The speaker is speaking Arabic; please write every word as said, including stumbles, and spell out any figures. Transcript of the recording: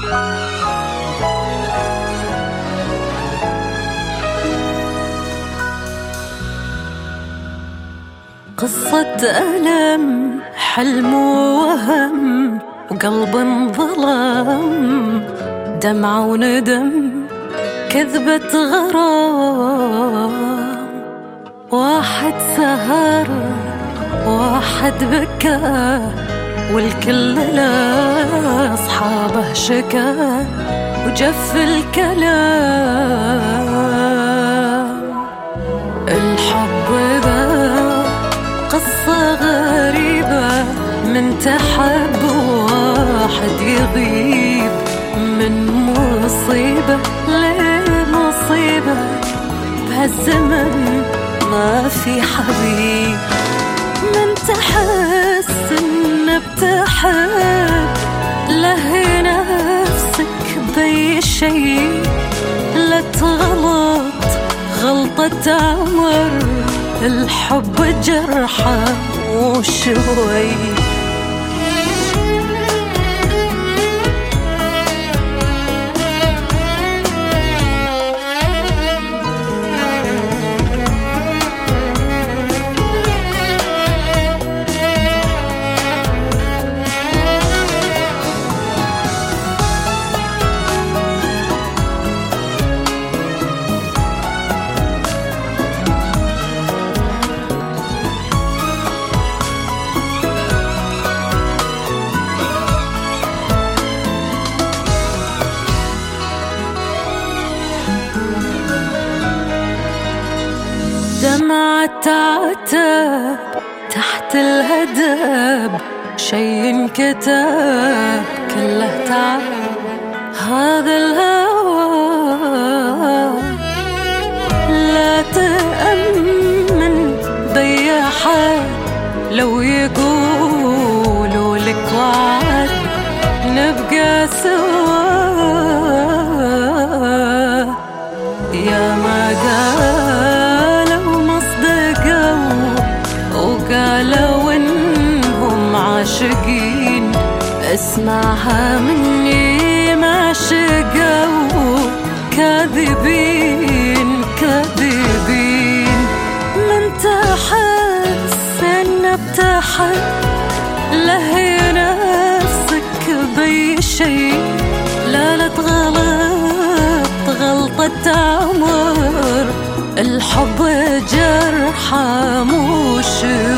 قصة ألم، حلم ووهم، وقلب انظلم، دمعة وندم، كذبة غرام. واحد سهر واحد بكى، والكل لأصحابه شكى، وجف الكلام. الحب ذا قصة غريبة، من تحب واحد يغيب، من مصيبة لمصيبة، بهالزمن ما في حبيب. من تحس إن بتحب، لهي نفسك بأي شي، لا تغلط غلطة عمر، الحب جرحه وشوي. دمعة عتاب تحت الهداب، شي انكتب كله تعب. هذا الهوى لا تأمن بي أحد، لو يقولوا لك وعد نبقى سوا. يا ما قالوا إنهم عاشقين، اسمعها مني ما شقوا، كاذبين كاذبين. من تحس إن بتحب، لهي نفسك بأي شي، لا لا تغلط غلطة عمر، الحب جرحه مو شي.